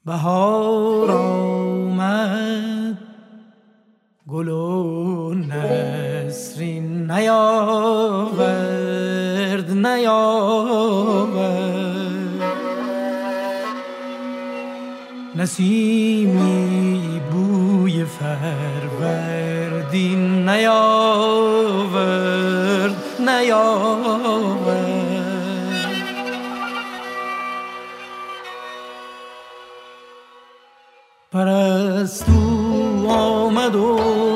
بهار آمد گل و نسرین نیاورد نسیمی بوی فروردین نیاورد پرستو آمد و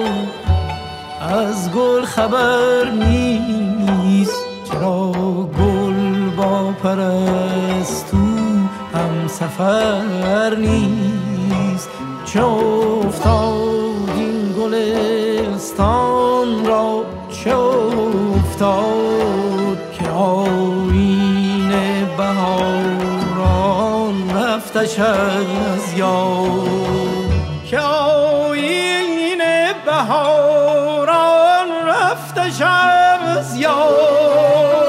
از گل خبر نیست، چرا گل با پرستو هم سفر نیست. چه افتاد این گلستان را، چه افتاد که آیین بهاران رفتش از یاد، که آیین بهاران رفتش از یاد.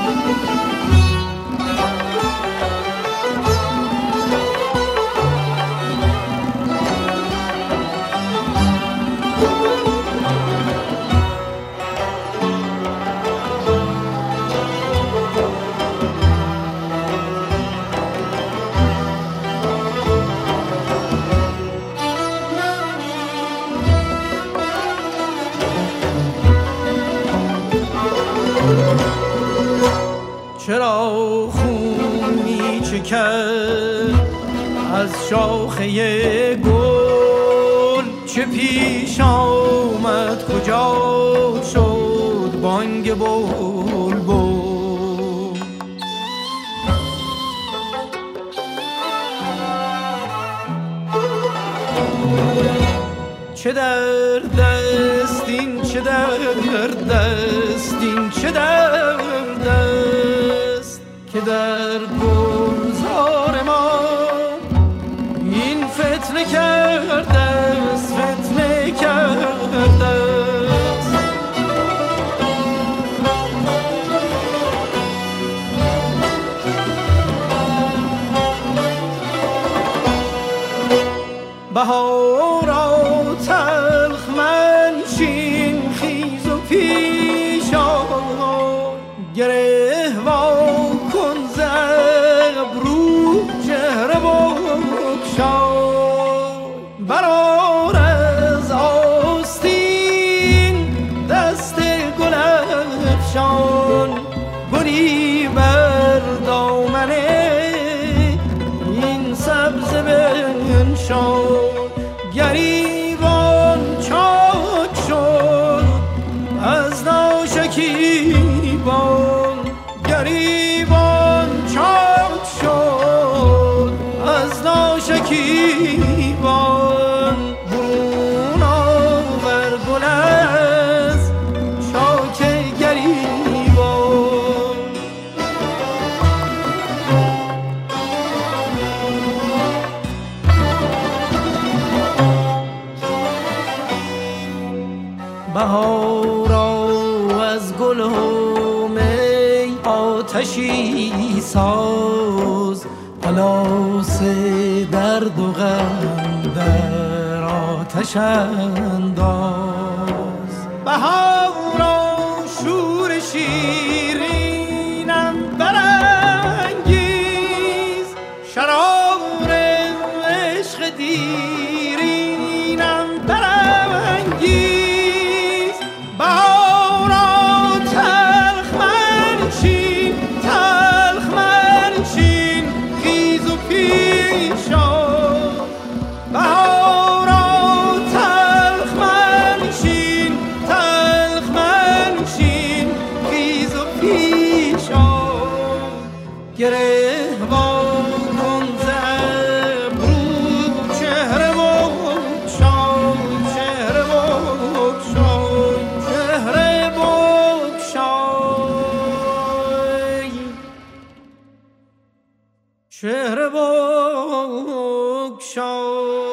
چرا خون می چکد از شاخه گل، چه پیش آمد کجا شد بانگ بلبل. چه درد است این، چه درد است این، چه درد است که در گلزار ما این فتنه کرده است، فتنه کرده است. بهارا تلخ منشین، خیز و پیش آی، گره وا کن ز ابرو چهره بگشای. برآر از آستین دست گل افشان، گلی بر دامن این سبزه بنشان. گریبان چاک شد از ناشکیبان، گریبان چاک شد از ناشکیبان. برون آور گل از چاک گریبان. بهارا از گل و می آتشی ساز، پلاس درد و غم در آتش انداز. بهارا شور شیرینم برانگیز، شرار عشق دیرینم برانگیز. گره وا کن ز ابرو چهره بگشای، چهره بگشای، چهره بگشای، چهره بگشای.